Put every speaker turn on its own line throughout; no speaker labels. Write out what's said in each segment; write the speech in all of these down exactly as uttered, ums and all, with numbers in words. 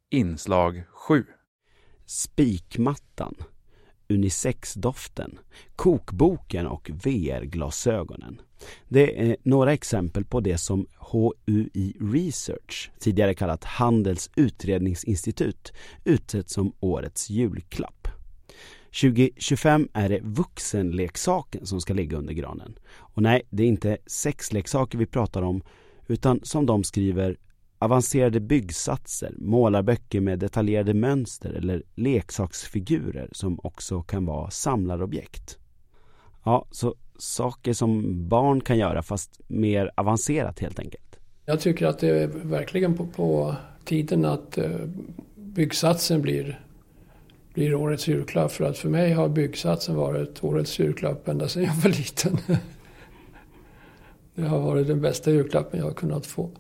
Inslag sju.
Spikmattan, unisexdoften, kokboken och V R-glasögonen. Det är några exempel på det som H U I Research, tidigare kallat Handels utredningsinstitut, utsett som årets julklapp. tjugo tjugofem är det vuxenleksaken som ska ligga under granen. Och nej, det är inte sexleksaker vi pratar om, utan som de skriver, avancerade byggsatser, målarböcker med detaljerade mönster eller leksaksfigurer som också kan vara samlarobjekt. Ja, så saker som barn kan göra fast mer avancerat helt enkelt.
Jag tycker att det är verkligen på, på tiden att byggsatsen blir, blir årets julklapp. För att för mig har byggsatsen varit årets julklapp ända sedan jag var liten. Det har varit den bästa julklappen jag har kunnat få.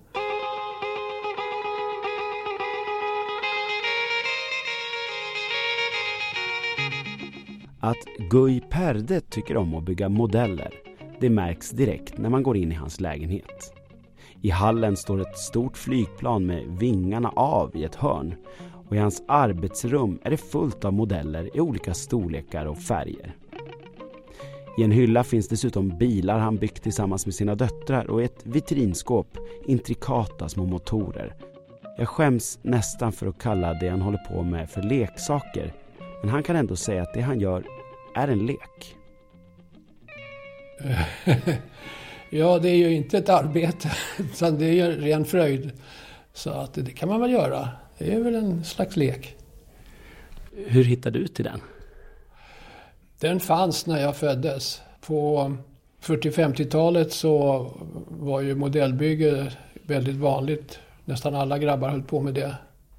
Att Guy Perde tycker om att bygga modeller, det märks direkt när man går in i hans lägenhet. I hallen står ett stort flygplan med vingarna av i ett hörn, och i hans arbetsrum är det fullt av modeller i olika storlekar och färger. I en hylla finns dessutom bilar han byggt tillsammans med sina döttrar och i ett vitrinskåp intrikata små motorer. Jag skäms nästan för att kalla det han håller på med för leksaker, men han kan ändå säga att det han gör är en lek.
Ja, det är ju inte ett arbete, utan det är ju en ren fröjd. Så att det kan man väl göra. Det är väl en slags lek.
Hur hittade du till den?
Den fanns när jag föddes. På fyrtio-femtiotalet så var ju modellbygge väldigt vanligt. Nästan alla grabbar höll på med det.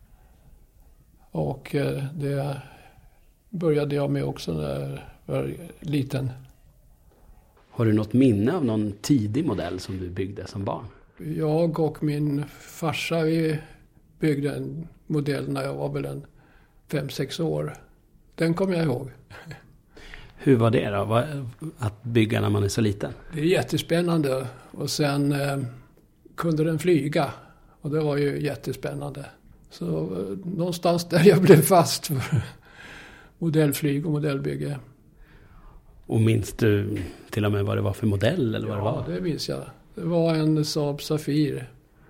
Och det började jag med också när jag var liten.
Har du något minne av någon tidig modell som du byggde som barn?
Jag och min farsa, vi byggde en modell när jag var väl en fem sex år. Den kommer jag ihåg.
Hur var det då, att bygga när man är så liten?
Det är jättespännande. Och sen eh, kunde den flyga. Och det var ju jättespännande. Så eh, någonstans där jag blev fast för modellflyg och modellbygge.
Och minns du till och med vad det var för modell? Eller vad
ja,
det var?
det minns jag. Det var en Saab Safir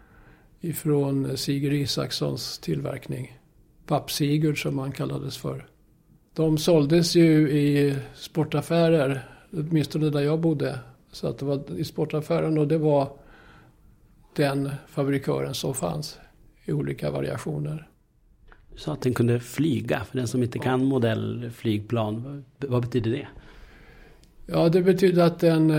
ifrån Sigurd Isakssons tillverkning. Papp Sigurd som man kallades för. De såldes ju i sportaffärer, åtminstone där jag bodde. Så att det var i sportaffären, och det var den fabrikören som fanns i olika variationer.
Du sa att den kunde flyga, för den som inte kan modellflygplan. Vad betyder det?
Ja, det betyder att den,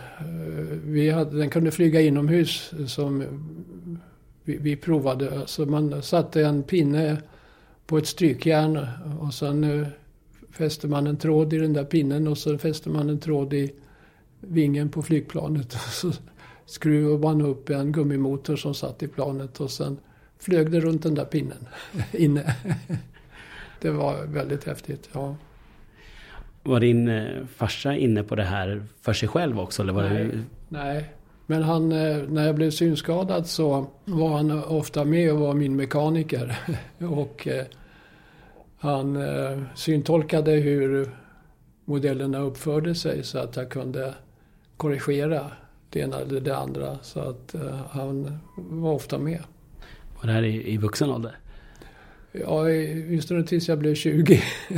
vi hade, den kunde flyga inomhus som vi, vi provade. Så man satte en pinne på ett strykjärn och sen fäste man en tråd i den där pinnen och så fäste man en tråd i vingen på flygplanet. Och så skruvade man upp en gummimotor som satt i planet och sen flög det runt den där pinnen inne. Det var väldigt häftigt, ja.
Var din farsa inne på det här för sig själv också? Eller var
nej,
det...
nej, men han, när jag blev synskadad så var han ofta med och var min mekaniker. Och eh, han eh, syntolkade hur modellerna uppförde sig så att jag kunde korrigera det ena eller det andra. Så att eh, han var ofta med.
Var det här i, i vuxen ålder?
Ja, just nu tills jag blev tjugo.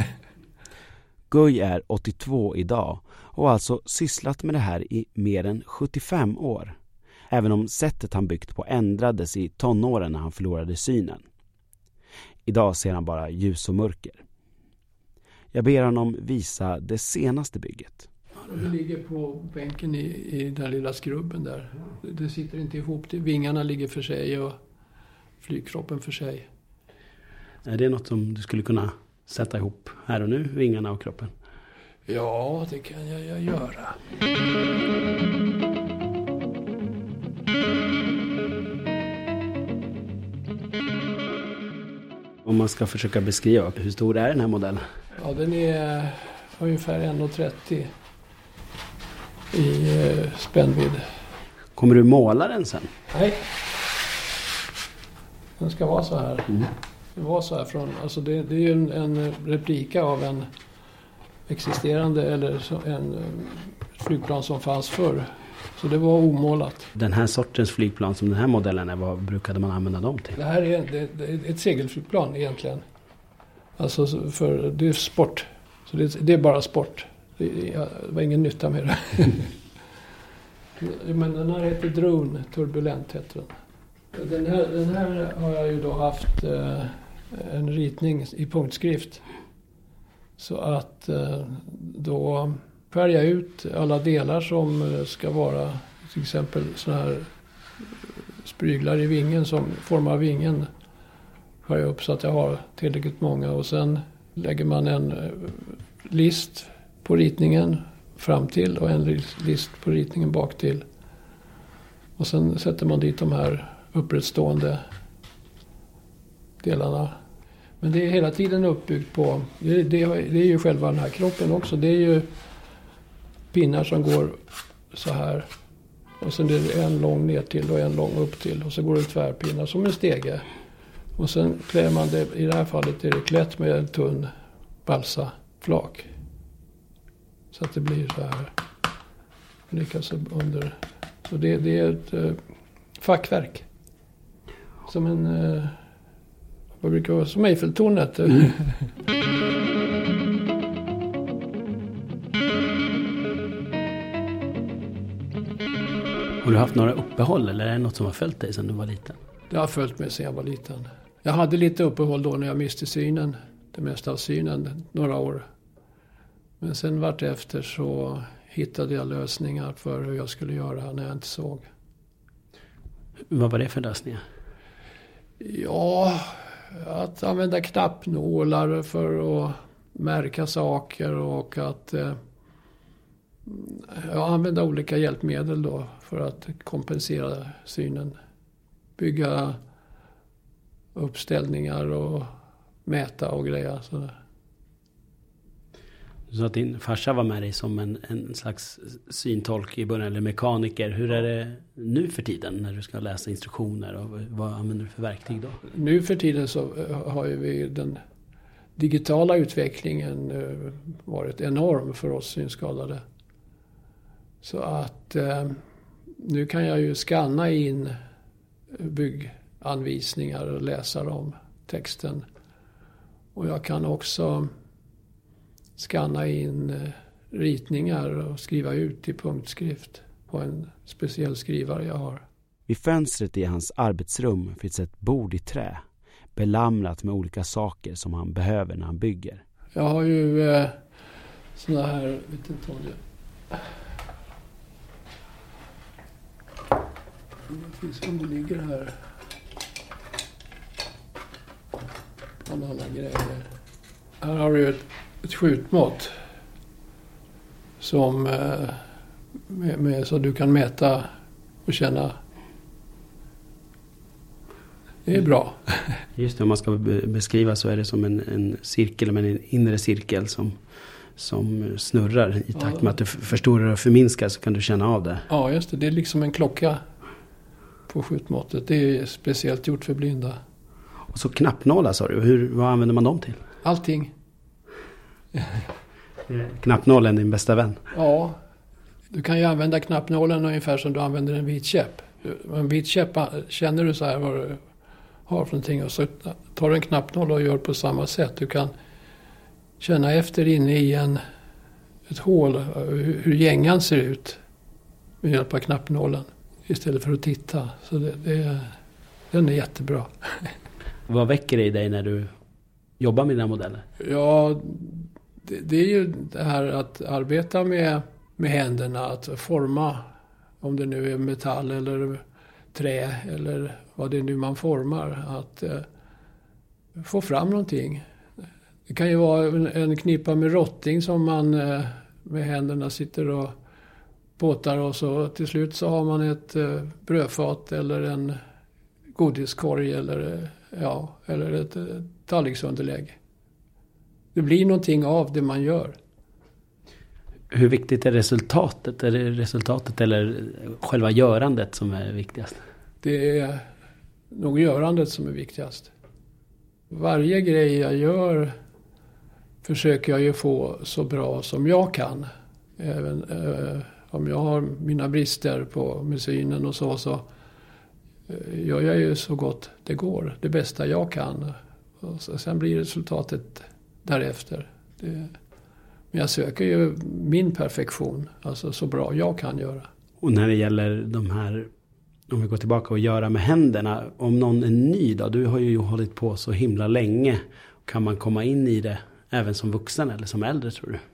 Guy är åttiotvå idag och har alltså sysslat med det här i mer än sjuttiofem år. Även om sättet han byggt på ändrades i tonåren när han förlorade synen. Idag ser han bara ljus och mörker. Jag ber honom visa det senaste bygget.
Det ligger på bänken i, i den lilla skrubben där. Det sitter inte ihop. Det, vingarna ligger för sig och flygkroppen för sig.
Är det något som du skulle kunna sätta ihop här och nu, vingarna och kroppen?
Ja, det kan jag, jag göra.
Om man ska försöka beskriva, hur stor är den här modellen?
Ja, den är ungefär en komma trettio i eh, spännvidd.
Kommer du måla den sen?
Nej. Den ska vara så här. Mm. Det var så här från, alltså det, det är ju en, en replika av en existerande eller så, en flygplan som fanns förr. Så det var omålat.
Den här sortens flygplan som den här modellen är, vad brukade man använda dem till?
Det här är, det, det är ett segelflygplan egentligen. Alltså för det är sport. Så det, det är bara sport. Det, det var ingen nytta med det. Men den här heter Drone, turbulent heter den. Den här, den här har jag ju då haft eh, en ritning i punktskrift. Så att eh, då skär jag ut alla delar som ska vara till exempel såna här spryglar i vingen som formar vingen. Skär jag upp så att jag har tillräckligt många och sen lägger man en list på ritningen fram till och en list på ritningen bak till. Och sen sätter man dit de här upprättstående delarna. Men det är hela tiden uppbyggt på, det, det, det är ju själva den här kroppen också. Det är ju pinnar som går så här. Och sen är det en lång ner till och en lång upp till. Och så går det tvärpinnar som en stege. Och sen klär man det, i det här fallet är det klätt med en tunn balsaflak. Så att det blir så här. Lyckas under. Så det, det är ett uh, fackverk. Som en, uh, vad brukar vara, som Eiffeltornet. Mm.
Har du haft några uppehåll eller är det något som har följt dig sedan du var liten?
Det har följt mig sedan jag var liten. Jag hade lite uppehåll då när jag miste synen. Det mesta av synen, några år. Men sen vart efter så hittade jag lösningar för hur jag skulle göra när jag inte såg.
Vad var det för lösningar?
Ja, att använda knappnålar för att märka saker och att eh, ja, använda olika hjälpmedel då för att kompensera synen. Bygga uppställningar och mäta och grejer. Sådär.
Så att din farsa var med dig som en, en slags syntolk i början, eller mekaniker. Hur är det nu för tiden när du ska läsa instruktioner och vad använder du för verktyg då?
Nu för tiden så har ju vi den digitala utvecklingen varit enorm för oss synskadade. Så att eh, nu kan jag ju skanna in bygganvisningar och läsa dem, texten. Och jag kan också skanna in eh, ritningar och skriva ut i punktskrift på en speciell skrivare jag har.
Vid fönstret i hans arbetsrum finns ett bord i trä, belamrat med olika saker som han behöver när han bygger.
Jag har ju eh, såna här, vet inte om det det finns, om det ligger här bland alla grejer. Här har du ett, ett skjutmått som eh, med, med, så du kan mäta och känna. Det är bra.
Just det, om man ska beskriva så är det som en, en cirkel, men en inre cirkel som, som snurrar i takt med att du förstorar och förminskar, så kan du känna av det.
Ja, just det. Det är liksom en klocka på skjutmåttet. Det är speciellt gjort för blinda.
Och så knappnålar sa du. Hur, vad använder man dem till?
Allting.
Knappnålen är din bästa vän.
Ja, du kan ju använda knappnålen ungefär som du använder en vit käpp. En vit käpp, känner du så här vad du har för någonting, och så tar du en knappnål och gör på samma sätt. Du kan känna efter inne i en, ett hål hur, hur gängan ser ut med hjälp av knappnålen istället för att titta. Så det, det, den är jättebra.
Vad väcker det i dig när du jobbar med dina modeller?
Ja, det, det är ju det här att arbeta med, med händerna, att forma, om det nu är metall eller trä eller vad det är nu man formar, att eh, få fram någonting. Det kan ju vara en, en knippa med rotting som man eh, med händerna sitter och båtar, och så till slut så har man ett eh, brödfat eller en godiskorg eller, eh, ja, eller ett eh, tallriksunderlägg. Det blir någonting av det man gör.
Hur viktigt är resultatet? Är det resultatet eller själva görandet som är viktigast?
Det är nog görandet som är viktigast. Varje grej jag gör försöker jag ju få så bra som jag kan. Även eh, om jag har mina brister på musiken och så, så eh, gör jag ju så gott det går. Det bästa jag kan. Och så, sen blir resultatet därefter. Det, men jag söker ju min perfektion. Alltså så bra jag kan göra.
Och när det gäller de här, om vi går tillbaka och göra med händerna. Om någon är ny då, du har ju hållit på så himla länge. Kan man komma in i det även som vuxen eller som äldre, tror du?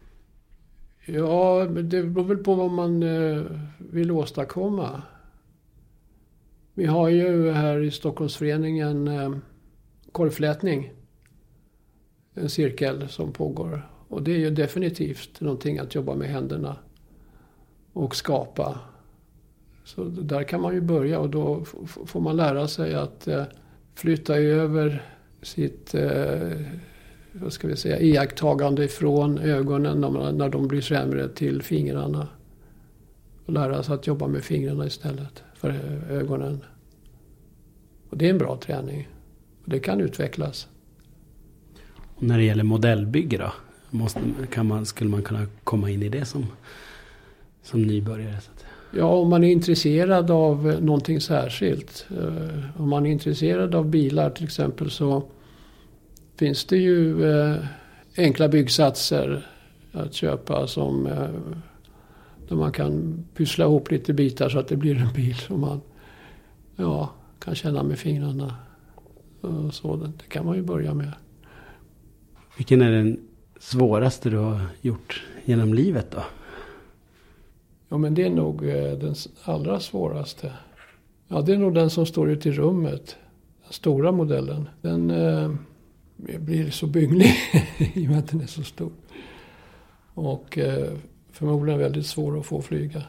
Ja, det beror väl på vad man vill åstadkomma. Vi har ju här i Stockholmsföreningen korvflätning. En cirkel som pågår. Och det är ju definitivt någonting att jobba med händerna. Och skapa. Så där kan man ju börja, och då får man lära sig att flytta över sitt, vad ska vi säga, iakttagande ifrån ögonen när de blir sämre till fingrarna. Och lära sig att jobba med fingrarna istället för ögonen. Och det är en bra träning. Och det kan utvecklas.
Och när det gäller modellbygge då? Måste, kan man, skulle man kunna komma in i det som, som nybörjare?
Ja, om man är intresserad av någonting särskilt. Eh, om man är intresserad av bilar till exempel, så finns det ju eh, enkla byggsatser att köpa som eh, där man kan pyssla ihop lite bitar så att det blir en bil som man ja, kan känna med fingrarna. Och så, det kan man ju börja med.
Vilken är den svåraste du har gjort genom livet då?
Ja, men det är nog den allra svåraste. Ja, det är nog den som står ute i rummet. Den stora modellen. Den eh, blir så bygglig i och med att den är så stor. Och eh, förmodligen väldigt svår att få flyga.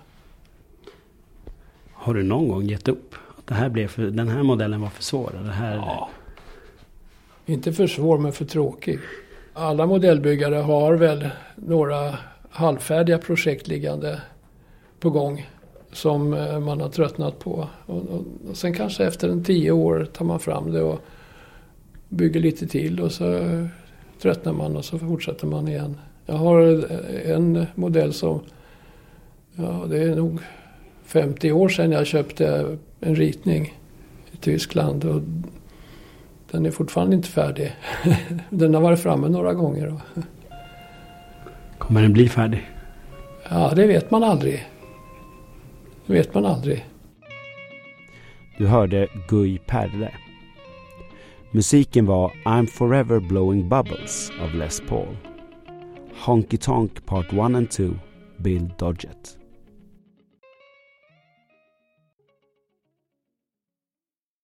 Har du någon gång gett upp? Att det här blev för, den här modellen var för svår? Det här...
Ja. Inte för svår, men för tråkig. Alla modellbyggare har väl några halvfärdiga projekt liggande på gång som man har tröttnat på. Och, och, och sen kanske efter en tio år tar man fram det och bygger lite till, och så tröttnar man och så fortsätter man igen. Jag har en modell som, ja, det är nog femtio år sedan jag köpte en ritning i Tyskland, och den är fortfarande inte färdig. Den har varit framme några gånger.
Kommer den bli färdig?
Ja, det vet man aldrig. Det vet man aldrig.
Du hörde Guy Perre. Musiken var I'm Forever Blowing Bubbles av Les Paul. Honky Tonk Part one and two, Bill Dodgett.